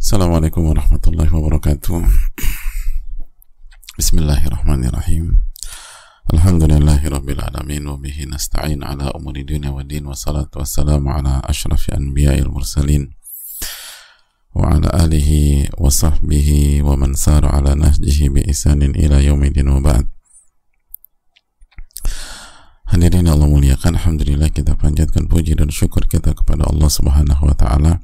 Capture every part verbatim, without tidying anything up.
Assalamualaikum warahmatullahi wabarakatuh. Bismillahirrahmanirrahim. Alhamdulillahi rabbil alamin wa bihi nasta'in ala umuri dunya wa din, wa salatu wassalamu ala asyrafil anbiya'il mursalin wa ala alihi wa sahbihi wa man sara ala nahjihi bi ihsanin ila yaumidin wa ba'd. Hadirin Allah muliakan, alhamdulillah kita panjatkan puji dan syukur kita kepada Allah Subhanahu wa taala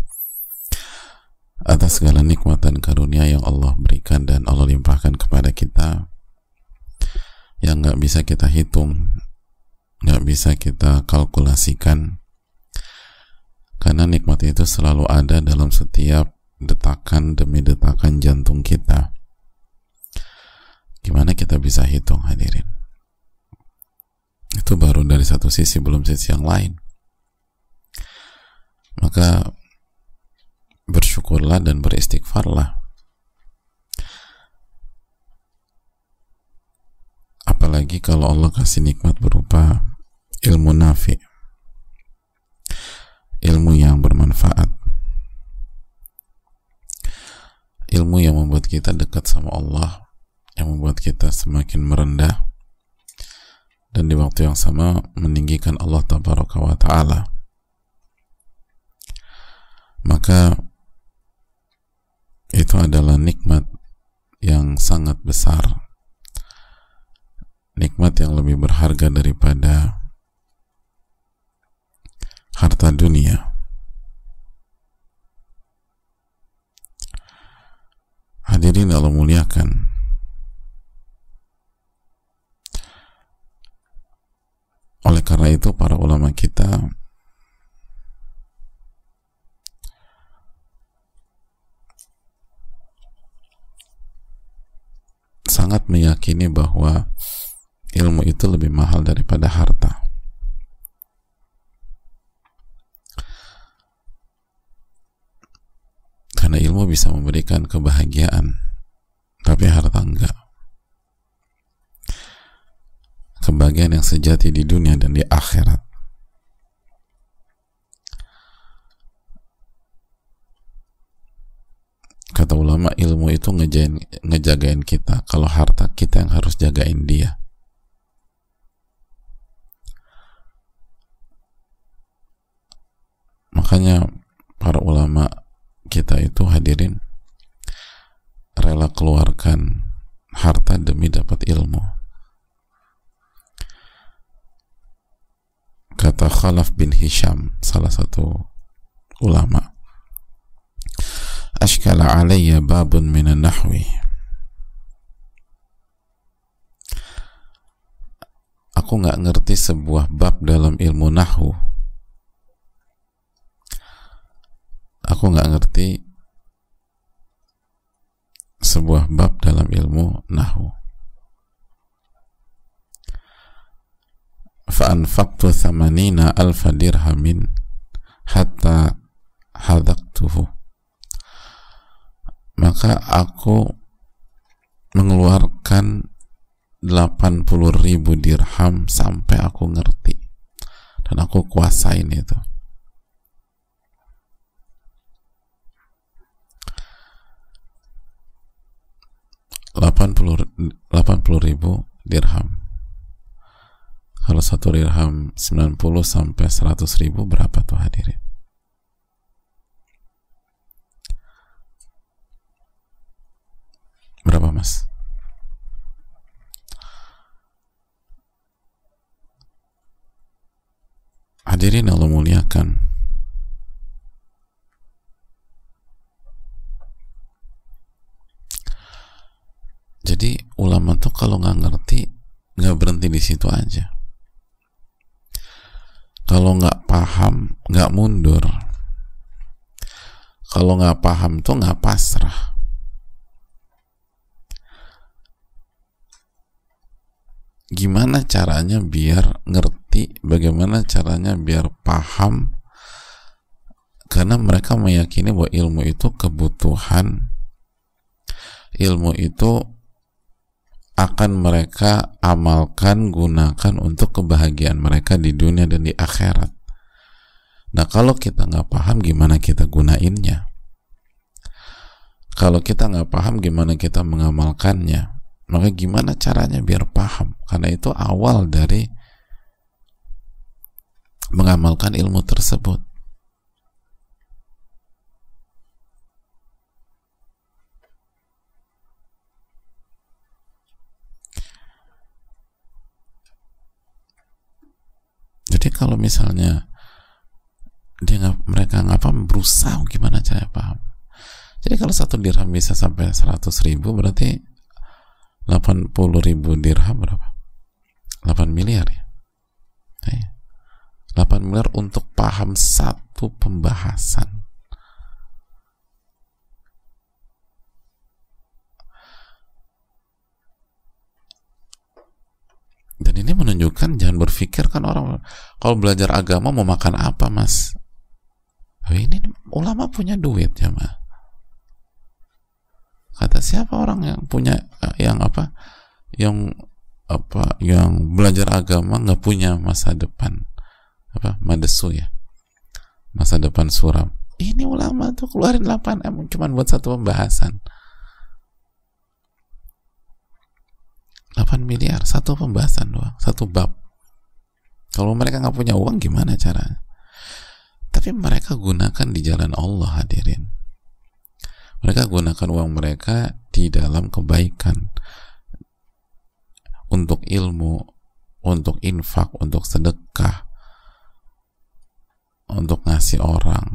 atas segala nikmat dan karunia yang Allah berikan dan Allah limpahkan kepada kita, yang nggak bisa kita hitung, nggak bisa kita kalkulasikan, karena nikmat itu selalu ada dalam setiap detakan demi detakan jantung kita. Gimana kita bisa hitung, hadirin? Itu baru dari satu sisi, belum sisi yang lain. Maka bersyukurlah dan beristighfarlah. Apalagi kalau Allah kasih nikmat berupa ilmu nafi, ilmu yang bermanfaat, ilmu yang membuat kita dekat sama Allah, yang membuat kita semakin merendah, dan di waktu yang sama meninggikan Allah Tabaraka wa Ta'ala. Maka itu adalah nikmat yang sangat besar, nikmat yang lebih berharga daripada harta dunia. Hadirin Allah muliakan, oleh karena itu para ulama kita sangat meyakini bahwa ilmu itu lebih mahal daripada harta. Karena ilmu bisa memberikan kebahagiaan, tapi harta enggak. Kebahagiaan yang sejati di dunia dan di akhirat. Kata ulama, ilmu itu ngejain, ngejagain kita, kalau harta kita yang harus jagain dia. Makanya para ulama kita itu, hadirin, rela keluarkan harta demi dapat ilmu. Kata Khalaf bin Hisham, salah satu ulama, ashkala alayya babun minan nahwi. Aku nggak ngerti sebuah bab dalam ilmu nahwu. Aku nggak ngerti sebuah bab dalam ilmu nahwu. Fa'anfaqtu thamanina alfa dirhamin hatta hadaqtuhu. Maka aku mengeluarkan delapan puluh ribu dirham sampai aku ngerti dan aku kuasain itu. delapan puluh ribu dirham. Kalau satu dirham sembilan puluh sampai seratus ribu, berapa tuh, hadirin? Berapa, mas? Hadirin Allah muliakan, jadi ulama tuh kalau nggak ngerti nggak berhenti di situ aja. Kalau nggak paham nggak mundur. Kalau nggak paham tuh nggak pasrah. Gimana caranya biar ngerti, bagaimana caranya biar paham, karena mereka meyakini bahwa ilmu itu kebutuhan, ilmu itu akan mereka amalkan, gunakan untuk kebahagiaan mereka di dunia dan di akhirat. Nah, kalau kita nggak paham, gimana kita gunainnya? Kalau kita nggak paham gimana kita mengamalkannya, maka gimana caranya biar paham? Karena itu awal dari mengamalkan ilmu tersebut. Jadi kalau misalnya dia nggak, mereka nggak paham, berusaha gimana caranya paham. Jadi kalau satu dirham bisa sampai seratus ribu, berarti delapan puluh ribu dirham berapa? delapan miliar ya. Nah, delapan miliar untuk paham satu pembahasan. Dan ini menunjukkan, jangan berpikir kan orang kalau belajar agama mau makan apa mas. Oh, ini ulama punya duit ya mas. Kata siapa orang yang punya yang apa yang apa yang belajar agama nggak punya masa depan, apa madesu ya, masa depan suram. Ini ulama tuh keluarin delapan M cuma buat satu pembahasan. delapan miliar satu pembahasan doang, satu bab. Kalau mereka nggak punya uang gimana caranya? Tapi mereka gunakan di jalan Allah, hadirin. Mereka gunakan uang mereka di dalam kebaikan, untuk ilmu, untuk infak, untuk sedekah, untuk ngasih orang.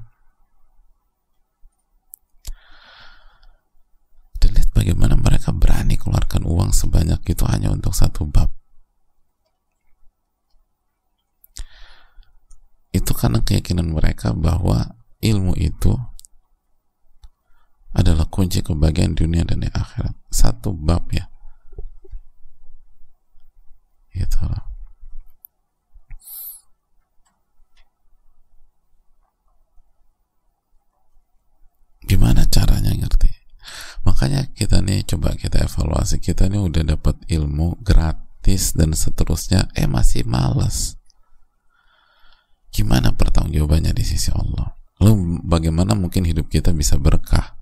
Dan lihat bagaimana mereka berani keluarkan uang sebanyak itu hanya untuk satu bab. Itu karena keyakinan mereka bahwa ilmu itu adalah kunci kebahagiaan dunia dan di akhirat. Satu bab ya. Gitu loh. Gimana caranya ngerti? Makanya kita nih coba kita evaluasi, kita nih udah dapat ilmu gratis dan seterusnya, eh masih malas. Gimana pertanggungjawabannya di sisi Allah? Lalu bagaimana mungkin hidup kita bisa berkah?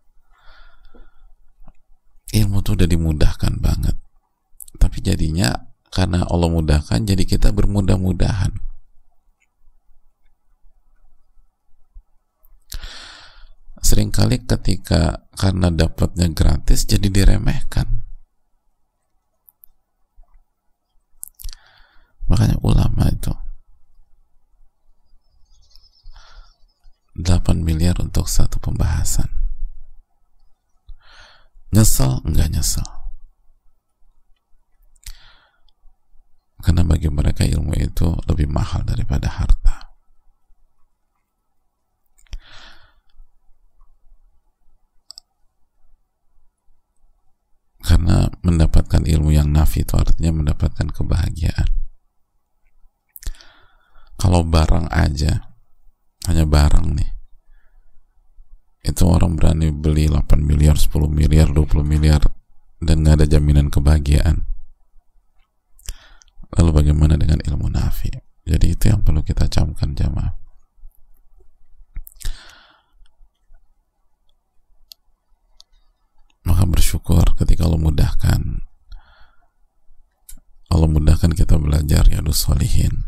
Ilmu tuh udah dimudahkan banget, tapi jadinya karena Allah mudahkan, jadi kita bermudah-mudahan. Seringkali ketika karena dapatnya gratis jadi diremehkan. Makanya ulama itu delapan miliar untuk satu pembahasan. Nyesel? Enggak nyesel. Karena bagi mereka ilmu itu lebih mahal daripada harta. Karena mendapatkan ilmu yang nafi itu artinya mendapatkan kebahagiaan. Kalau barang aja, hanya barang nih, itu orang berani beli delapan miliar, sepuluh miliar, dua puluh miliar dan gak ada jaminan kebahagiaan. Lalu bagaimana dengan ilmu nafi? Jadi itu yang perlu kita camkan jamaah. Maka bersyukur ketika Allah mudahkan, Allah mudahkan kita belajar Riyadhus Shalihin.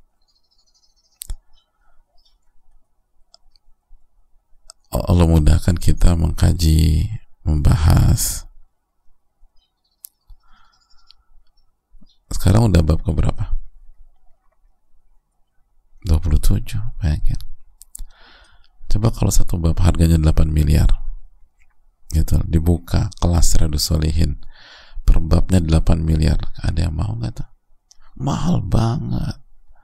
Allah mudahkan kita mengkaji, membahas. Sekarang udah bab keberapa? dua puluh tujuh, bayangin. Coba kalau satu bab harganya delapan miliar. Gitu, dibuka kelas Riyadhus Shalihin per babnya delapan miliar, ada yang mau nggak tuh? Mahal banget.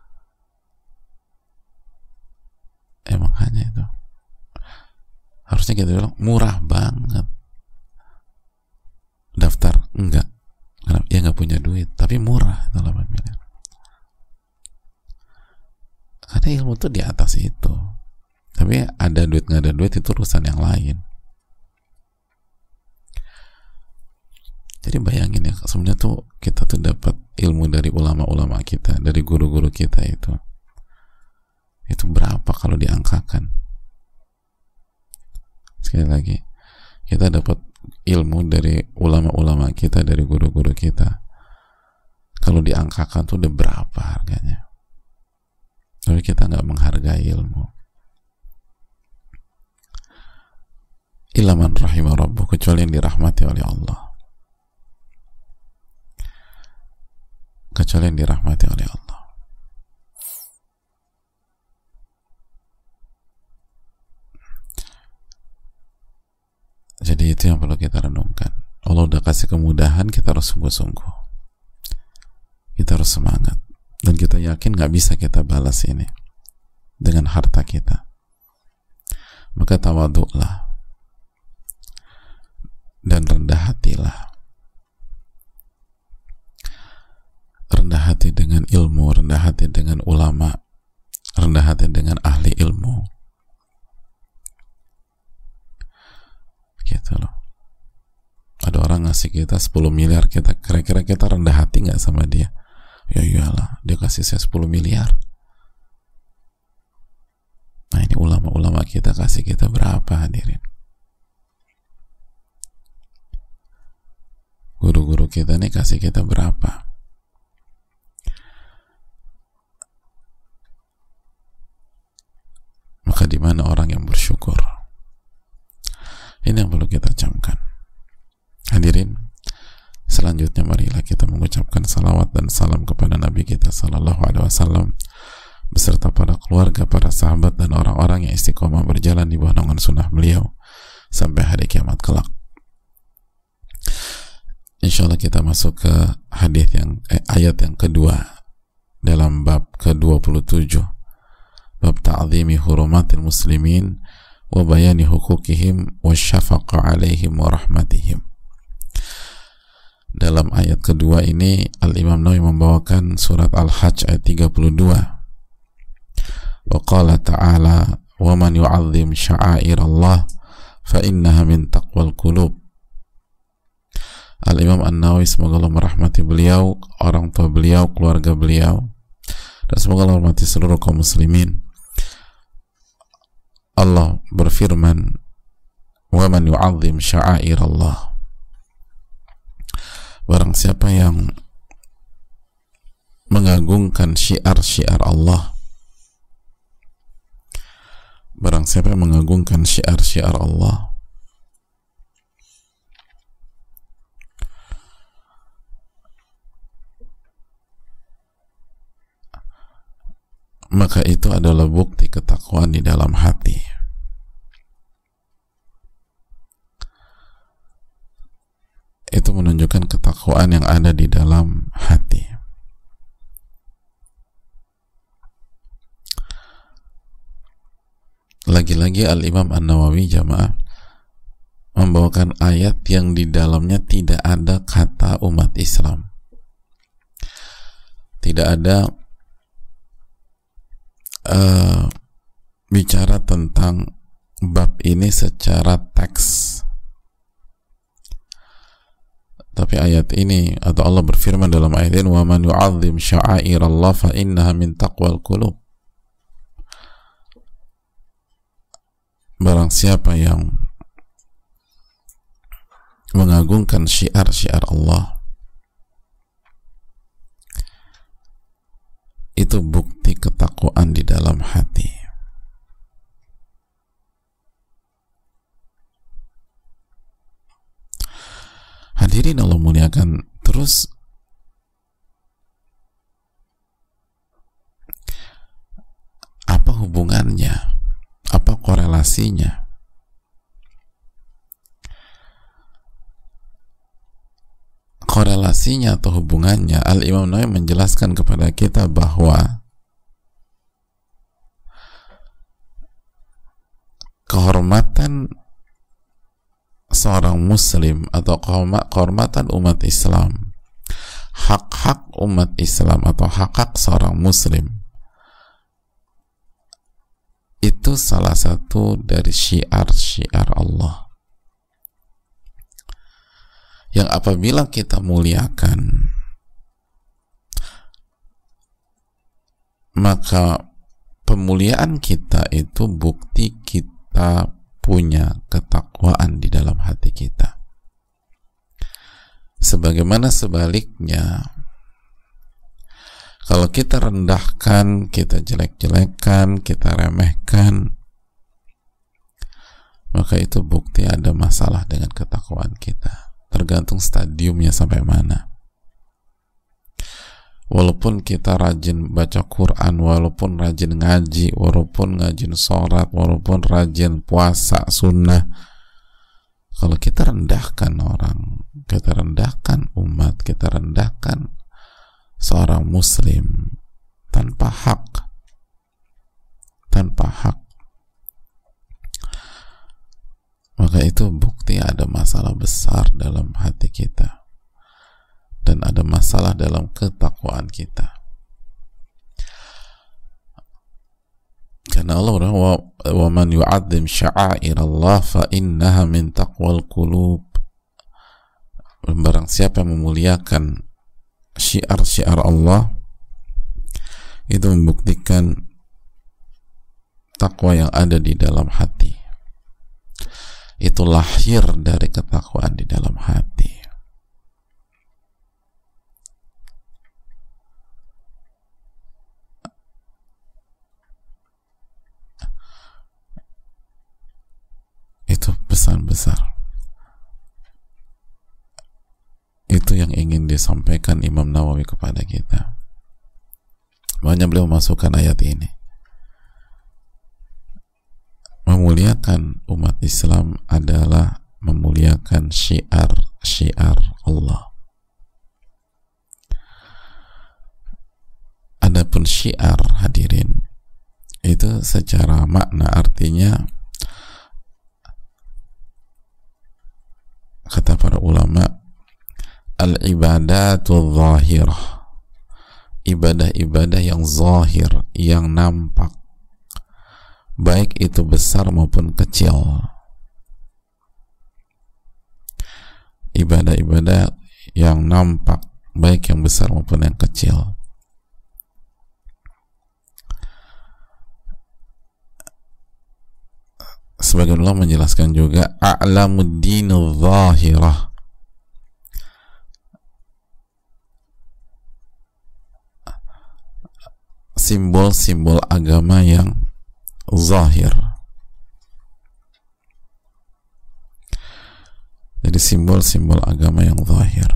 Eh makanya itu harusnya kita bilang murah banget. Daftar enggak, karena ya nggak punya duit, tapi murah itu delapan miliar. Karena ilmu tuh di atas itu. Tapi ada duit nggak ada duit itu urusan yang lain. Jadi bayangin ya, sebenarnya tuh kita tuh dapat ilmu dari ulama-ulama kita, dari guru-guru kita itu. Itu berapa kalau diangkakan? Sekali lagi, Kita dapat ilmu dari ulama-ulama kita, dari guru-guru kita. Kalau diangkakan tuh udah berapa harganya. Tapi kita nggak menghargai ilmu. Illa man rahimah rabbuh, kecuali yang dirahmati oleh Allah. Kecuali yang dirahmati oleh Allah. Jadi itu yang perlu kita renungkan. Allah udah kasih kemudahan, kita harus sungguh-sungguh. Kita harus semangat. Dan kita yakin gak bisa kita balas ini dengan harta kita. Maka tawaduklah dan rendah hatilah. Rendah hati dengan ilmu, rendah hati dengan ulama, rendah hati dengan ahli ilmu. Gitu loh. Ada orang ngasih kita sepuluh miliar, kita kira-kira kita rendah hati nggak sama dia? Ya iyalah, dia kasih saya sepuluh miliar. Nah ini ulama-ulama kita kasih kita berapa, hadirin? Guru-guru kita nih kasih kita berapa? Maka di mana orang yang bersyukur? Ini yang perlu kita camkan. Hadirin, selanjutnya marilah kita mengucapkan salawat dan salam kepada Nabi kita Sallallahu Alaihi Wasallam beserta para keluarga, para sahabat dan orang-orang yang istiqomah berjalan di bawah naungan sunnah beliau sampai hari kiamat kelak. Insya Allah kita masuk ke hadis yang eh, ayat yang kedua dalam bab ke dua puluh tujuh, bab ta'zimi hurumatil muslimin wa bayani hukukihim wa syafaqa alaihim wa rahmatihim. Dalam ayat kedua ini Al-Imam Nawawi membawakan surat Al-Hajj ayat tiga puluh dua. Wa qala ta'ala wa man yu'azzim sya'airallah fa innaha min taqwal qulub. Al-Imam An-Nawawi, semoga Allah merahmati beliau, orang tua beliau, keluarga beliau, dan semoga Allah merahmati seluruh kaum muslimin. Allah berfirman, wa man yu'azzim sya'airallah, barang siapa yang mengagungkan syiar-syiar Allah, barang siapa yang mengagungkan syiar-syiar Allah, maka itu adalah bukti ketakwaan di dalam hati. Itu menunjukkan ketakwaan yang ada di dalam hati. Lagi-lagi Al-Imam An-Nawawi jamaah membawakan ayat yang di dalamnya tidak ada kata umat Islam. Tidak ada uh, bicara tentang bab ini secara teks. Tapi ayat ini atau Allah berfirman dalam ayat ini, wa man yu'azzim sya'airallah fa innaha min taqwal qulub. Barang siapa yang mengagungkan syiar-syiar Allah, itu bukti ketakwaan di dalam hati. Hadirin Allah muliakan, terus apa hubungannya? Apa korelasinya? Korelasinya atau hubungannya, Al-Imam Nawawi menjelaskan kepada kita bahwa kehormatan seorang muslim atau kehormatan umat Islam, hak-hak umat Islam atau hak-hak seorang muslim, itu salah satu dari syiar-syiar Allah yang apabila kita muliakan, maka pemuliaan kita itu bukti kita punya ketakwaan di dalam hati kita. Sebagaimana sebaliknya, kalau kita rendahkan, kita jelek-jelekan, kita remehkan, maka itu bukti ada masalah dengan ketakwaan kita. Tergantung stadiumnya sampai mana. Walaupun kita rajin baca Quran, walaupun rajin ngaji, walaupun ngajin sholat, walaupun rajin puasa sunnah, kalau kita rendahkan orang, kita rendahkan umat, kita rendahkan seorang muslim tanpa hak, tanpa hak, maka itu bukti ada masalah besar dalam hati kita dan ada masalah dalam ketakwaan kita. Karena Allah berkata, wa man yu'azzim sya'airallah fa innaha min taqwal qulub. Barang siapa yang memuliakan syiar-syiar Allah, itu membuktikan takwa yang ada di dalam hati. Itu lahir dari ketakwaan di dalam hati. Itu pesan besar. Itu yang ingin disampaikan Imam Nawawi kepada kita. Makanya beliau masukkan ayat ini. Memuliakan umat Islam adalah memuliakan syiar-syiar Allah. Adapun syiar, hadirin, itu secara makna artinya, kata para ulama, al-ibadatul zahirah, ibadah-ibadah yang zahir, yang nampak, baik itu besar maupun kecil. Ibadah-ibadah yang nampak, baik yang besar maupun yang kecil. Sebagian ulama menjelaskan juga a'lamuddinu zahirah, simbol-simbol agama yang zahir. Jadi simbol-simbol agama yang zahir.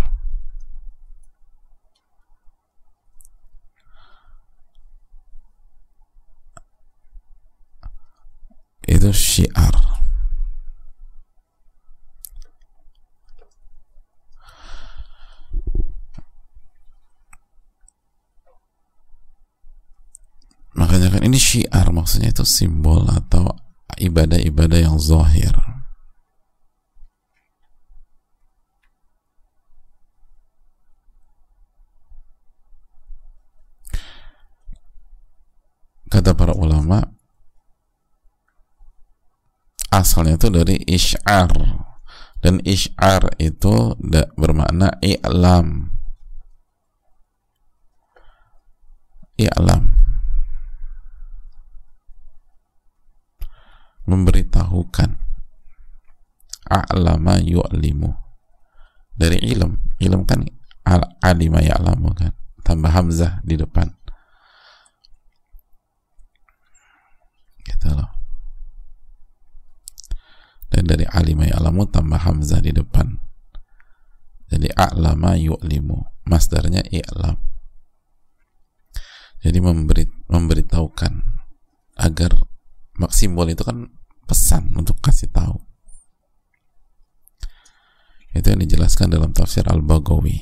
Itu syiar. Makanya kan ini syiar, maksudnya itu simbol atau ibadah-ibadah yang zahir. Kata para ulama, asalnya itu dari isy'ar, dan isy'ar itu bermakna i'lam. I'lam, memberitahukan. A'lama yu'limu, dari ilm. Ilm kan alima ya'lamu kan, tambah hamzah di depan, gitu loh. Dan dari alima ya'lamu tambah hamzah di depan, jadi a'lama yu'limu, masdarnya i'lam. Jadi memberi, memberitahukan, agar simbol itu kan pesan untuk kasih tahu. Itu yang dijelaskan dalam tafsir Al-Baghawi.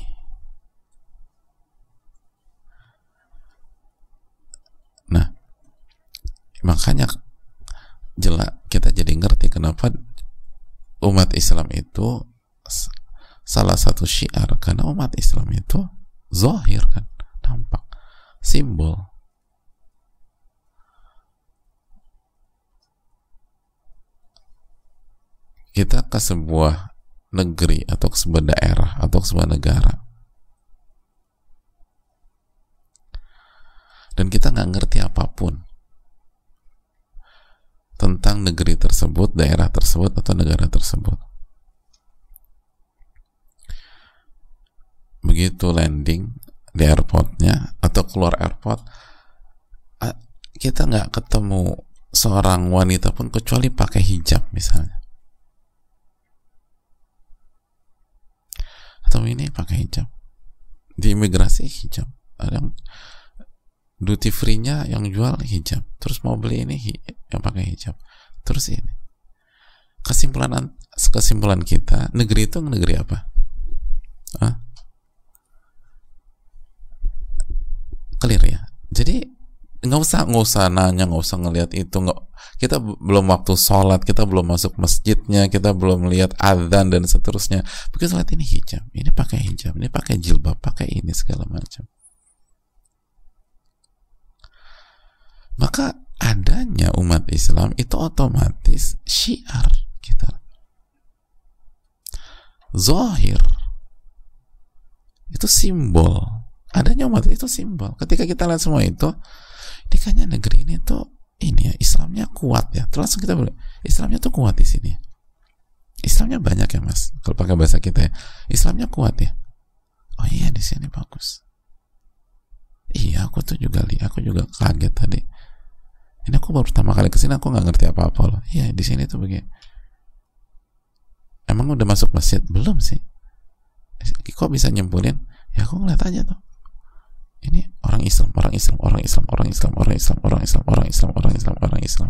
Nah, makanya jelas kita jadi ngerti kenapa umat Islam itu salah satu syiar, karena umat Islam itu zahir kan, nampak, simbol. Kita ke sebuah negeri atau ke sebuah daerah atau ke sebuah negara, dan kita nggak ngerti apapun tentang negeri tersebut, daerah tersebut, tersebut atau negara tersebut. Begitu landing di airportnya atau keluar airport, kita nggak ketemu seorang wanita pun kecuali pakai hijab misalnya, atau ini pakai hijab. Di imigrasi hijab, ada yang duty free-nya yang jual hijab, terus mau beli ini yang pakai hijab, terus ini. Kesimpulan kesimpulan kita, negeri itu negeri apa? Hah? Clear ya. Jadi nggak usah nggak usah nanya, nggak usah ngelihat itu, nggak, kita belum waktu sholat, kita belum masuk masjidnya, kita belum lihat adzan dan seterusnya. Begitu lihat ini hijab, ini pakai hijab, ini pakai jilbab, pakai ini segala macam. Maka adanya umat Islam itu otomatis syiar kita. Zahir itu simbol. Adanya umat itu simbol. Ketika kita lihat semua itu, ini kayaknya negeri ini tuh ini ya, Islamnya kuat ya. Terus langsung kita bilang, Islamnya tuh kuat di sini. Islamnya banyak ya mas. Kalau pakai bahasa kita ya, Islamnya kuat ya. Oh iya, di sini bagus. Iya, aku tuh juga lihat, aku juga kaget tadi. Ini aku baru pertama kali kesini, aku nggak ngerti apa-apa loh. Iya, di sini tuh begini. Emang udah masuk masjid? Belum sih. Kok bisa nyimpulin? Ya aku ngeliat aja tuh. Ini orang Islam, orang Islam, orang Islam, orang Islam, orang Islam, orang Islam, orang Islam, orang Islam, orang Islam.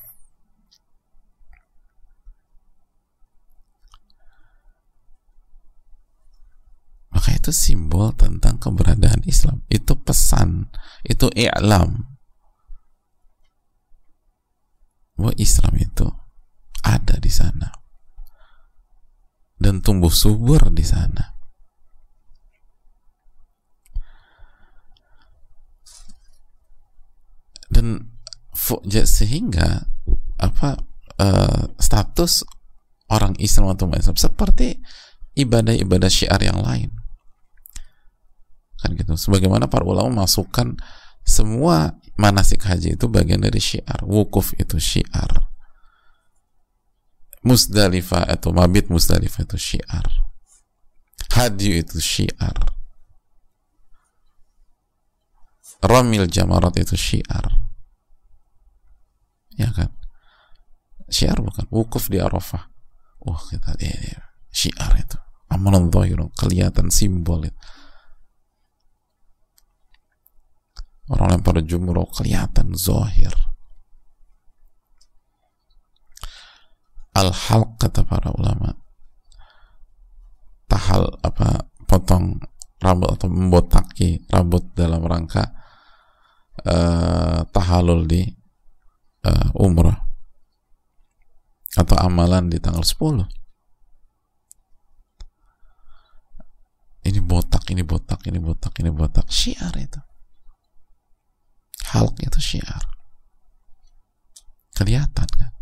Maka itu simbol tentang keberadaan Islam. Itu pesan, itu i'lam bahwa Islam itu ada di sana dan tumbuh subur di sana. Dan sehingga apa uh, status orang Islam atau Islam seperti ibadah-ibadah syiar yang lain kan gitu. Sebagaimana para ulama masukkan semua manasik haji itu bagian dari syiar. Wukuf itu syiar, Musdalifah atau mabit Musdalifah itu syiar, haji itu syiar, ramil jamarat itu syiar, ya kan? Syiar bukan? Wukuf di Arafah, wah oh, kita eh, syiar itu, amalan zahir, kelihatan simbol itu. Orang lempar jumroh kelihatan zahir. Al-halq kata para ulama, tahal apa potong rambut atau membotaki rambut dalam rangka uh, tahalul di uh, umrah atau amalan di tanggal sepuluh. Ini botak, ini botak, ini botak, ini botak. Syiar itu. Halq itu syiar. Kelihatan kan?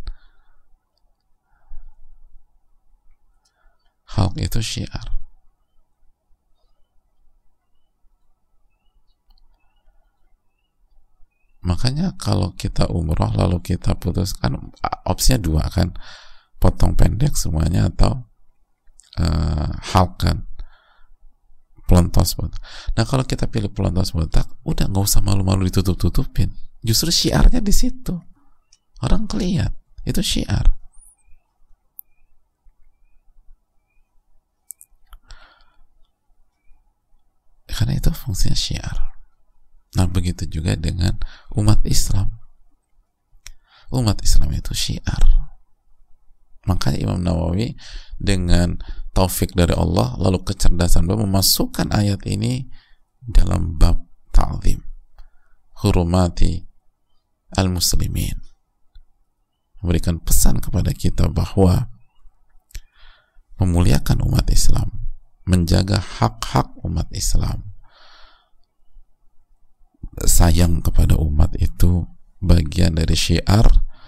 Halq itu syiar. Makanya kalau kita umroh lalu kita putuskan, opsinya dua kan, potong pendek semuanya atau uh, halq kan, pelontos botak. Nah kalau kita pilih pelontos botak, udah nggak usah malu-malu ditutup-tutupin. Justru syiarnya di situ, orang kelihatan itu syiar. Karena itu fungsinya syiar. Nah begitu juga dengan umat Islam. Umat Islam itu syiar. Makanya Imam Nawawi dengan taufik dari Allah lalu kecerdasan beliau memasukkan ayat ini dalam bab ta'zim, hurumati al-muslimin, memberikan pesan kepada kita bahwa memuliakan umat Islam, menjaga hak-hak umat Islam, sayang kepada umat itu bagian dari syiar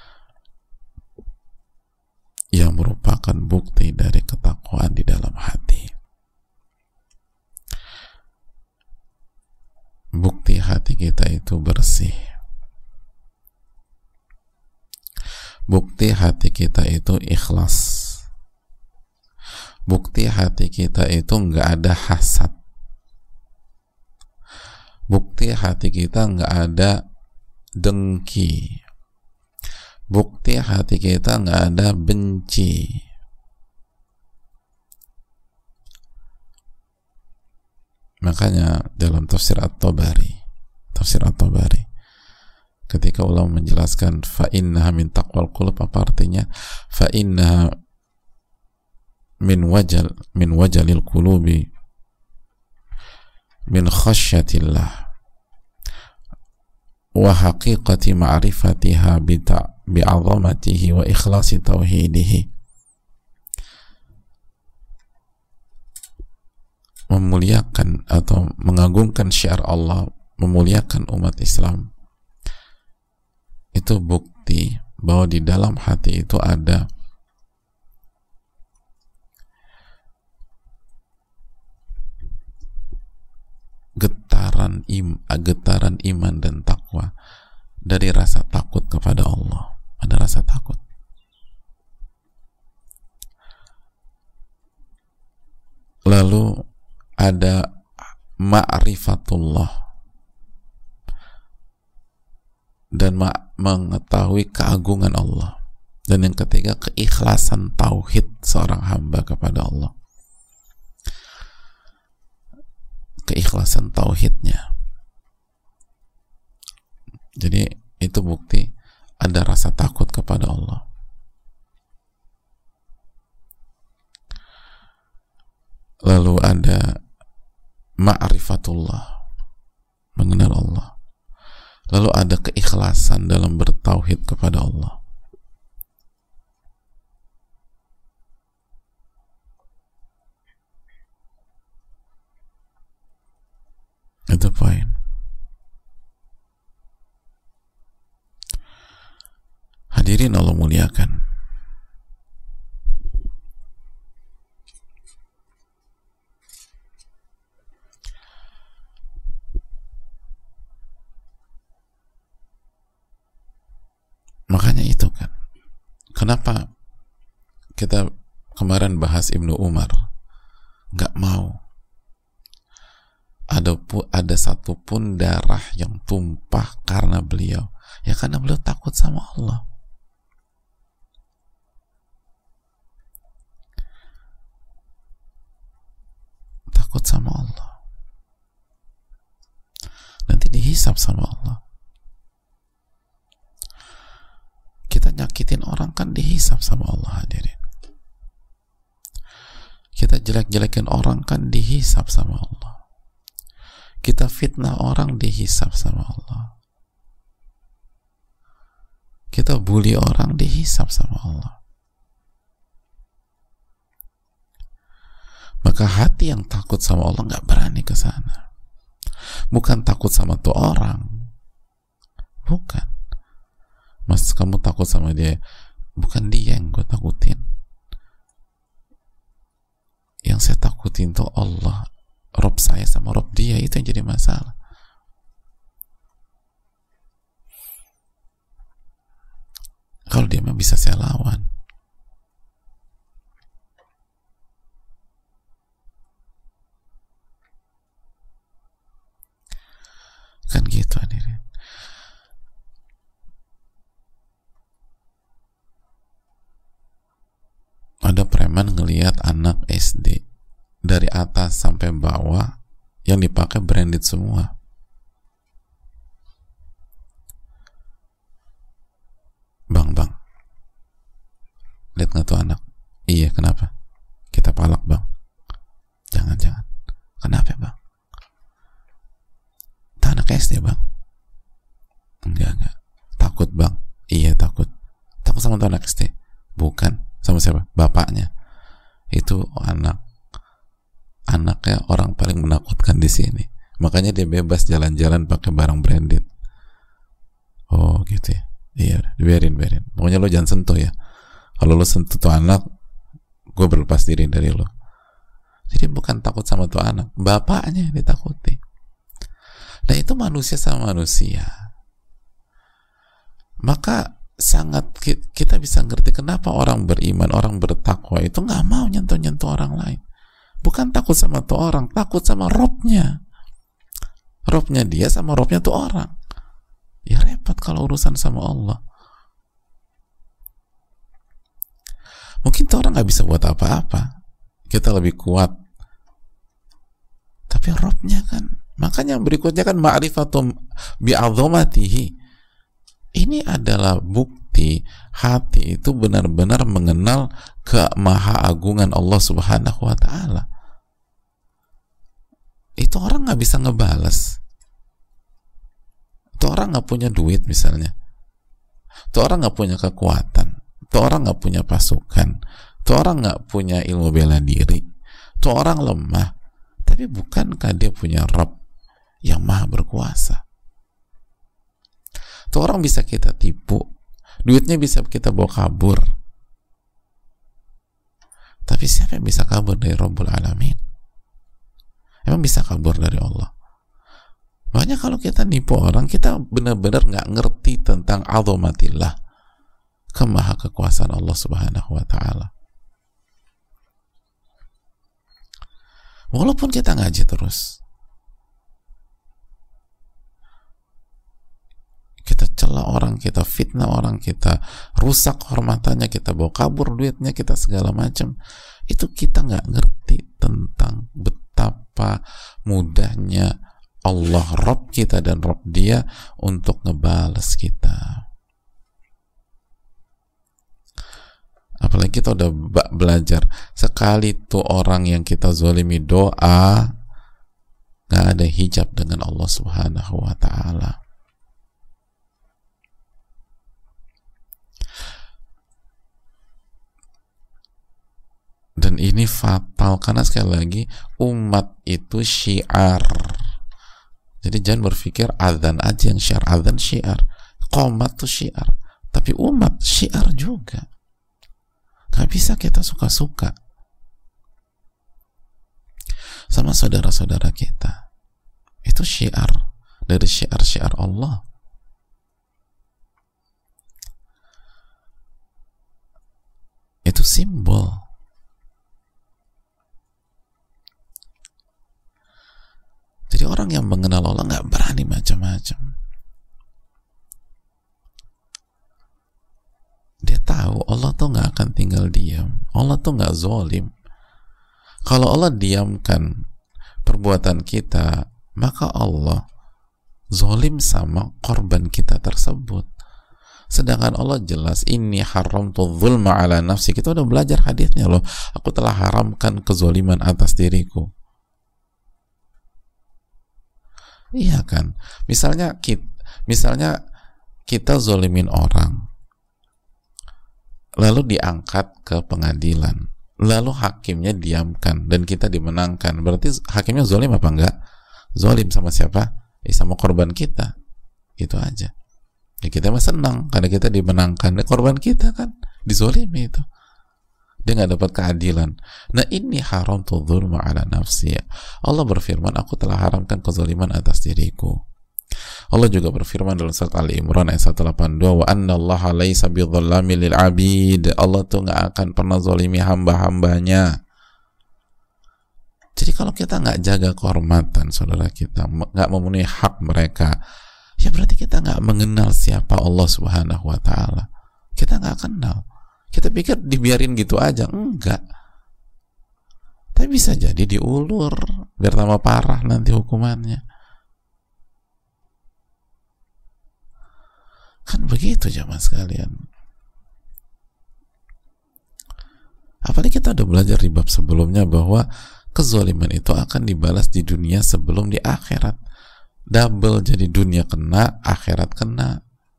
yang merupakan bukti dari ketakwaan di dalam hati. Bukti hati kita itu bersih. bukti hati kita itu ikhlas, bukti hati kita itu nggak ada hasad, bukti hati kita nggak ada dengki, bukti hati kita nggak ada benci. Makanya dalam tafsir At-Tabari, tafsir At-Tabari, ketika ulama menjelaskan fa innaha min taqwal qulub, apa artinya? Fa innaha min wajal min wajalil qulubi min khasyatillah wa haqiqati ma'rifatiha bi'azamatihi wa ikhlasi tauhidihi. Memuliakan atau mengagungkan syiar Allah, memuliakan umat Islam, itu bukti bahwa di dalam hati itu ada getaran im, getaran iman dan takwa, dari rasa takut kepada Allah. Ada rasa takut. Lalu ada ma'rifatullah, dan ma- mengetahui keagungan Allah. Dan yang ketiga, keikhlasan tauhid seorang hamba kepada Allah, keikhlasan tauhidnya. Jadi itu bukti ada rasa takut kepada Allah. Lalu ada ma'rifatullah, mengenal Allah. Lalu ada keikhlasan dalam bertauhid kepada Allah. Itu poin. Hadirin Allah muliakan. Makanya itu kan, kenapa kita kemarin bahas Ibnu Umar, nggak mau ada pu, ada satupun darah yang tumpah karena beliau, ya karena beliau takut sama Allah. Takut sama Allah, nanti dihisab sama Allah. Kita nyakitin orang kan dihisab sama Allah, hadirin. Kita jelek-jelekin orang kan dihisab sama Allah. Kita fitnah orang dihisab sama Allah. Kita bully orang dihisab sama Allah. Maka hati yang takut sama Allah nggak berani ke sana. Bukan takut sama tuh orang, bukan. Mas, kamu takut sama dia? Bukan dia yang gue takutin. Yang saya takutin tuh Allah, Rob saya sama Rob dia, itu yang jadi masalah. Kalau dia mah bisa saya lawan. Kan gitu, hadirin. Ada preman ngelihat anak S D dari atas sampai bawah yang dipakai branded semua. Bang, bang, lihat nggak tuh anak? Iya, kenapa? Kita palak, bang. Jangan, jangan. Kenapa, bang? Itu anak S D, bang. Enggak, enggak. Takut, bang. Iya, takut. Takut sama tuh anak S D? Bukan. Sama siapa? Bapaknya. Itu anak anaknya orang paling menakutkan di sini. Makanya dia bebas jalan-jalan pakai barang branded. Oh, gitu ya. Iya, biarin, biarin. Pokoknya lo jangan sentuh ya. Kalau lo sentuh tuh anak, gue berlepas diri dari lo. Jadi bukan takut sama tuh anak, bapaknya yang ditakuti. Nah, itu manusia sama manusia. Maka sangat kita bisa ngerti kenapa orang beriman, orang bertakwa itu nggak mau nyentuh-nyentuh orang lain. Bukan takut sama tuh orang, takut sama Robnya. Robnya dia sama Robnya tuh orang. Ya repot kalau urusan sama Allah. Mungkin tuh orang nggak bisa buat apa-apa, kita lebih kuat. Tapi Robnya kan, makanya yang berikutnya kan ma'rifatum bi'azamatihi. Ini adalah bukti hati itu benar-benar mengenal kemahaagungan Allah Subhanahu wa ta'ala. Itu orang nggak bisa ngebales. Itu orang nggak punya duit misalnya. Itu orang nggak punya kekuatan. Itu orang nggak punya pasukan. Itu orang nggak punya ilmu bela diri. Itu orang lemah. Tapi bukankah dia punya Rabb yang maha berkuasa? Itu orang bisa kita tipu. Duitnya bisa kita bawa kabur. Tapi siapa yang bisa kabur dari Rabbul Alamin? Emang bisa kabur dari Allah? Makanya kalau kita nipu orang, kita benar-benar nggak ngerti tentang azamatillah, kemaha kekuasaan Allah Subhanahu wa ta'ala. Walaupun kita ngaji terus, kita cela orang, kita fitnah orang, kita rusak hormatannya, kita bawa kabur duitnya, kita segala macam, itu kita nggak ngerti tentang betapa mudahnya Allah Rabb kita dan Rabb dia untuk ngebales kita. Apalagi kita udah belajar, sekali tuh orang yang kita zalimi doa, nggak ada hijab dengan Allah Subhanahu wa ta'ala. Dan ini fatal karena sekali lagi umat itu syiar. Jadi jangan berpikir adzan aja yang syiar, adzan syiar, qomat tuh syiar, tapi umat syiar juga. Gak bisa kita suka-suka sama saudara-saudara kita. Itu syiar dari syiar-syiar Allah. Itu simbol. Jadi orang yang mengenal Allah nggak berani macam-macam. Dia tahu Allah tuh nggak akan tinggal diam. Allah tuh nggak zalim. Kalau Allah diamkan perbuatan kita, maka Allah zalim sama korban kita tersebut. Sedangkan Allah jelas, inni haramtu dzulma ala nafsi. Kita udah belajar hadisnya loh. Aku telah haramkan kezaliman atas diriku. Iya kan? Misalnya kita, misalnya kita zolimin orang, lalu diangkat ke pengadilan, lalu hakimnya diamkan dan kita dimenangkan. Berarti hakimnya zolim apa enggak? Zolim sama siapa? Eh, sama korban kita. Itu aja. Ya kita mah senang karena kita dimenangkan. Korban kita kan dizolimi itu. Dia nggak dapat keadilan. Nah ini haram tu dzulma ala nafsi. Allah berfirman, aku telah haramkan kezaliman atas diriku. Allah juga berfirman dalam surat Ali Imran ayat seratus delapan puluh dua, wa anna allaha laisa bidzallami lil abid. Allah tuh nggak akan pernah zalimi hamba-hambanya. Jadi kalau kita nggak jaga kehormatan saudara kita, nggak memenuhi hak mereka, ya berarti kita nggak mengenal siapa Allah Subhanahu wa ta'ala. Kita nggak kenal. Kita pikir dibiarin gitu aja. Enggak. Tapi bisa jadi diulur biar tambah parah nanti hukumannya. Kan begitu jamaah sekalian. Apalagi kita udah belajar di bab sebelumnya bahwa kezaliman itu akan dibalas di dunia sebelum di akhirat. Double, jadi dunia kena, akhirat kena.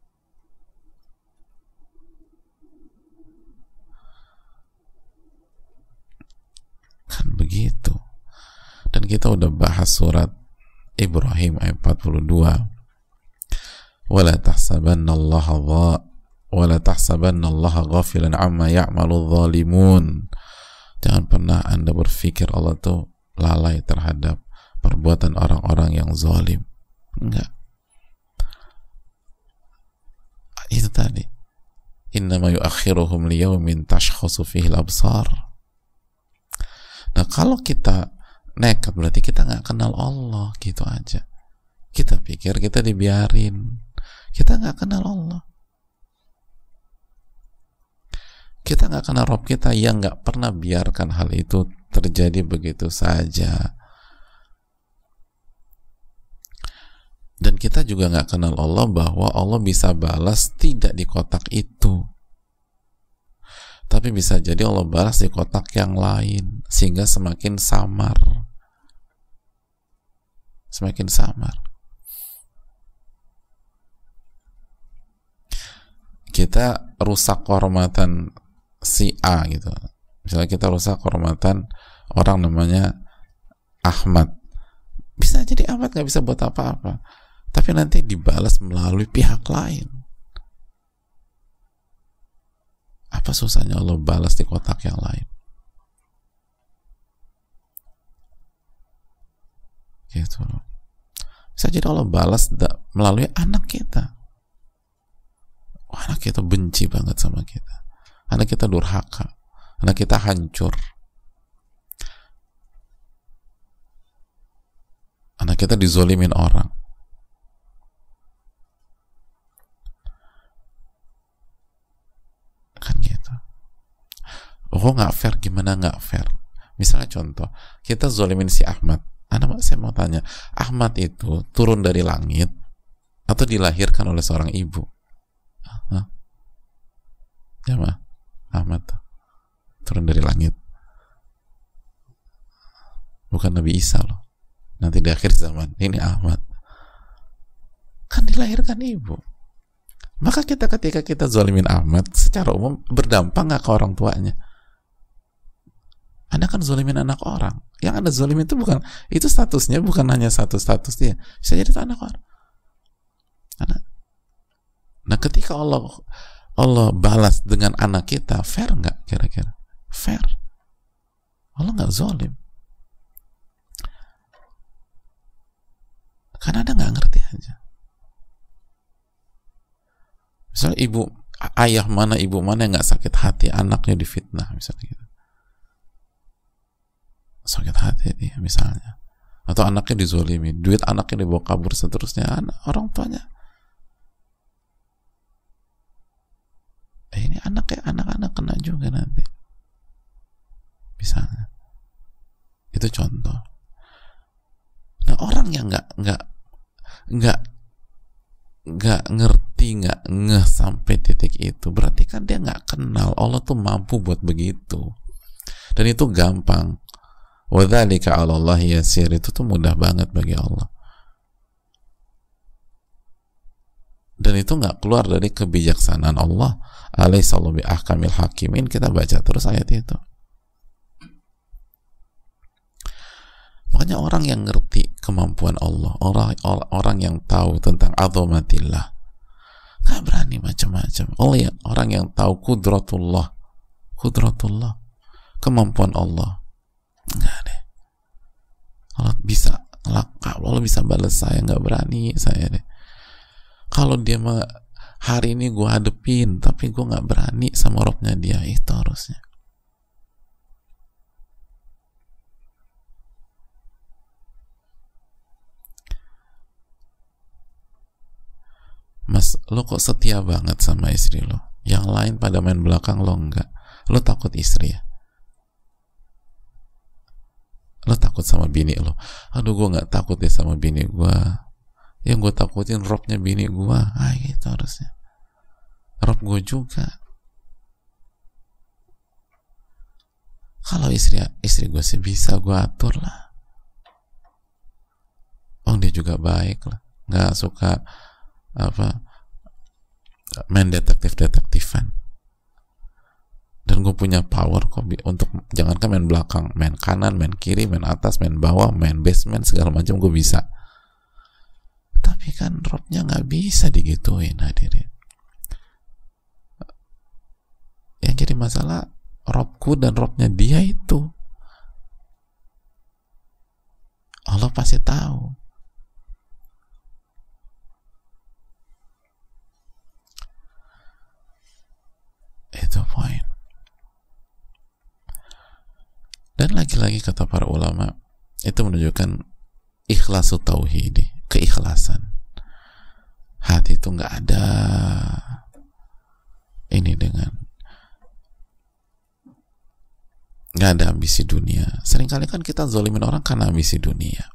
Kan begitu. Dan kita udah bahas surat Ibrahim ayat empat puluh dua. Wala tahsabanna Allah dha wala tahsabanna Allah ghafilan amma ya'malu dhalimun. Jangan pernah Anda berpikir Allah tuh lalai terhadap perbuatan orang-orang yang zalim. Enggak. Itu tadi. innama yuakhiruhum liyaumin tashkhasu fihi al-absar. Nah, kalau kita nekat berarti kita nggak kenal Allah, gitu aja. Kita pikir kita dibiarin, kita nggak kenal Allah. Kita nggak kenal Rabb kita yang nggak pernah biarkan hal itu terjadi begitu saja. Dan kita juga nggak kenal Allah bahwa Allah bisa balas tidak di kotak itu, tapi bisa jadi Allah balas di kotak yang lain, sehingga semakin samar, semakin samar. Kita rusak kehormatan si A gitu, misalnya kita rusak kehormatan orang namanya Ahmad, bisa jadi Ahmad nggak bisa buat apa-apa, tapi nanti dibalas melalui pihak lain. Apa susahnya Allah balas di kotak yang lain? Gitu loh. Bisa jadi Allah balas melalui anak kita. Oh, anak kita benci banget sama kita. Anak kita durhaka. Anak kita hancur. Anak kita dizolimin orang. Kan gitu. Oh, nggak fair. Gimana nggak fair? Misalnya contoh, kita zolimin si Ahmad. Anak, saya mau tanya, Ahmad itu turun dari langit atau dilahirkan oleh seorang ibu? Hah? Ya mah, Ahmad turun dari langit. Bukan Nabi Isa loh. Nanti di akhir zaman, ini Ahmad. Kan dilahirkan ibu. Maka kita ketika kita zalimin Ahmad, secara umum berdampak nggak ke orang tuanya? Anda kan zalimin anak orang. Yang Anda zalimin itu bukan, itu statusnya bukan hanya satu status dia. Bisa jadi itu anak orang. Anak. Nah, ketika Allah Allah balas dengan anak kita, fair nggak kira-kira? Fair. Allah nggak zalim. Karena Anda nggak ngerti aja. Misalnya ibu, ayah mana, ibu mana yang nggak sakit hati anaknya difitnah, misalnya gitu. Sakit hati dia misalnya. Atau anaknya dizolimi, duit anaknya dibawa kabur seterusnya, anak, orang tuanya. Eh, ini anaknya, anak-anak kena juga nanti. Misalnya. Itu contoh. Nah, orang yang nggak nggak nggak nggak ngerti, nggak ngeh sampai titik itu, berarti kan dia nggak kenal Allah tuh mampu buat begitu. Dan itu gampang. Wadzalika 'ala Allah yasir, itu tuh mudah banget bagi Allah. Dan itu nggak keluar dari kebijaksanaan Allah. Alaihissallahu bi ahkamil hakimin. Kita baca terus ayat itu. Makanya orang yang ngerti kemampuan Allah, orang orang yang tahu tentang azomatillah, nggak berani macam-macam. Oleh orang yang tahu kudratullah, kudratullah, kemampuan Allah, nggak deh. Allah bisa, Allah bisa balas saya, nggak berani saya deh. Kalau dia mah hari ini gue hadepin, tapi gue nggak berani sama Robnya dia, itu harusnya. Mas, lo kok setia banget sama istri lo? Yang lain pada main belakang, lo enggak. Lo takut istri ya? Lo takut sama bini lo? Aduh, gue nggak takut deh sama bini gue. Yang gue takutin Robnya bini gue. Ah, gitu harusnya. Rob gue juga. Kalau istri istri gue sih bisa gue atur lah. Oh, dia juga baik lah. Nggak suka apa main detektif-detektifan, dan gue punya power kok untuk jangankan main belakang, main kanan, main kiri, main atas, main bawah, main basement, segala macam gue bisa. Tapi kan Robnya nggak bisa digituin, hadirin. Yang jadi masalah Robku dan Robnya dia itu. Allah pasti tahu. lagi kata para ulama, itu menunjukkan ikhlasu tauhid, keikhlasan. Hati itu nggak ada ini dengan nggak ada ambisi dunia. Seringkali kan kita zolimin orang karena ambisi dunia.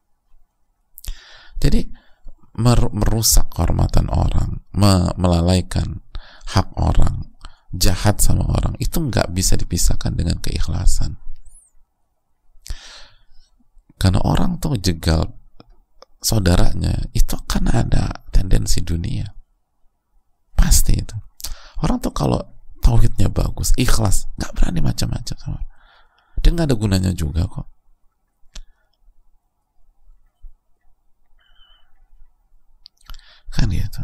Jadi mer- merusak kehormatan orang, me- melalaikan hak orang, jahat sama orang, itu nggak bisa dipisahkan dengan keikhlasan. Karena orang tuh jegal saudaranya, itu kan ada tendensi dunia. Pasti itu. Orang tuh kalau tauhidnya bagus, ikhlas, nggak berani macam-macam sama. Dan nggak ada gunanya juga kok. Kan gitu.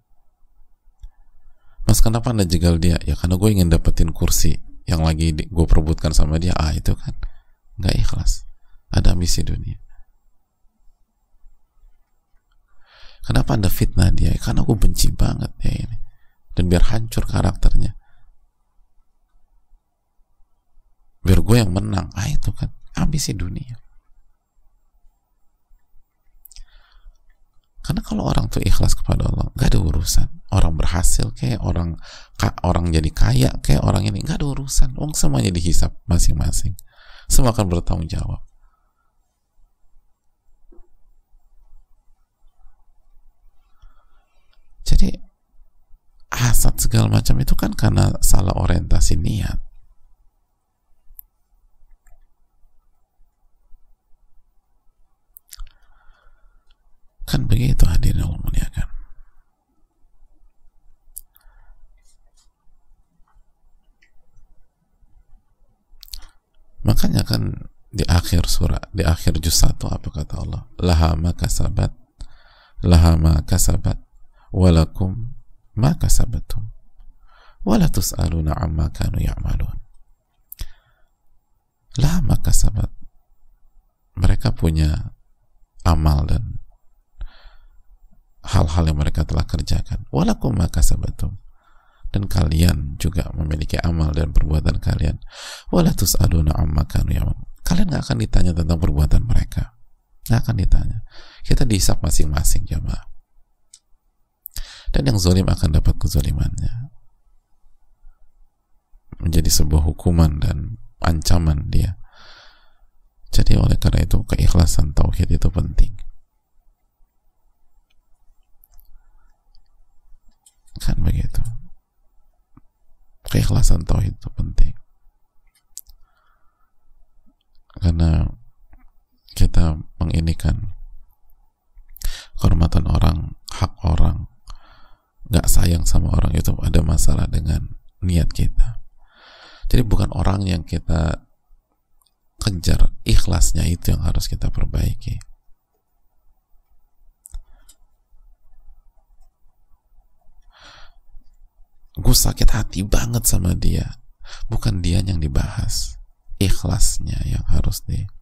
Mas, kenapa anda jegal dia? Ya karena gue ingin dapetin kursi yang lagi gue perebutkan sama dia. Ah, itu kan nggak ikhlas, ada ambisi dunia. Kenapa anda fitnah dia? Ya, karena gue benci banget dia ini, dan biar hancur karakternya, biar gue yang menang. Ah, itu kan ambisi dunia. Karena kalau orang tuh ikhlas kepada Allah, nggak ada urusan orang berhasil kayak orang orang jadi kaya kayak orang ini, nggak ada urusan. Wong semuanya dihisap masing-masing, semua akan bertanggung jawab. Jadi hasad segala macam itu kan karena salah orientasi niat. Kan begitu hadirin Allah muliakan. Makanya kan di akhir surah, di akhir juz satu apa kata Allah? Laha ma kasabat, laha ma kasabat, walakum ma kasabatum, wala tus'aluna amma kanu ya'malun. Laha ma kasabat, mereka punya amal dan hal-hal yang mereka telah kerjakan. Walakum ma kasabatum, dan kalian juga memiliki amal dan perbuatan kalian. Wala tus'aluna amma kanu ya'malun, kalian gak akan ditanya tentang perbuatan mereka, gak akan ditanya. Kita dihisap masing-masing jamaah, dan yang zalim akan dapat kezalimannya, menjadi sebuah hukuman dan ancaman dia. Jadi oleh karena itu keikhlasan tauhid itu penting. Kan begitu, keikhlasan tauhid itu penting, karena kita menginikan kehormatan orang, hak orang, nggak sayang sama orang, itu ada masalah dengan niat kita. Jadi bukan orang yang kita kejar, ikhlasnya itu yang harus kita perbaiki. Gue sakit hati banget sama dia, bukan dia yang dibahas, ikhlasnya yang harus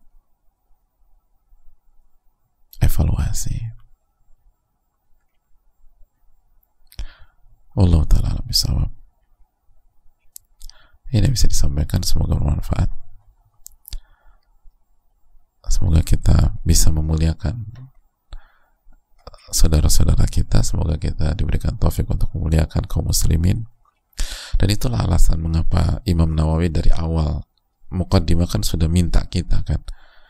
dievaluasi. Allah ta'ala alam bisawab. Ini bisa disampaikan, semoga bermanfaat. Semoga kita bisa memuliakan saudara-saudara kita, semoga kita diberikan taufik untuk memuliakan kaum muslimin. Dan itulah alasan mengapa Imam Nawawi dari awal muqaddimah kan sudah minta kita kan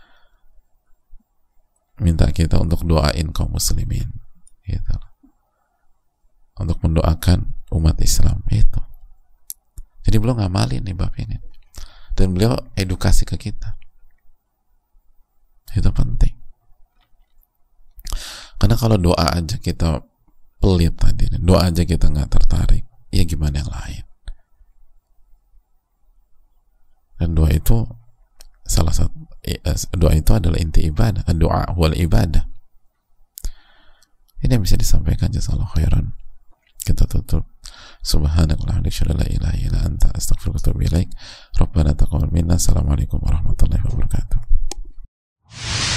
minta kita untuk doain kaum muslimin gitu, untuk mendoakan umat Islam itu. Jadi beliau ngamalin nih bab ini, dan beliau edukasi ke kita. Itu penting. Karena kalau doa aja kita pelit tadi, doa aja kita nggak tertarik, ya gimana yang lain? Dan doa itu salah satu, doa itu adalah inti ibadah, doa wal ibadah. Ini yang bisa disampaikan, jazakallahu khairan. Kita tutup. Subhanallah, la ilaha illa anta, astaghfiruka wa atubu ilaik. Rabbana taqabbal minna. Assalamualaikum warahmatullahi wabarakatuh.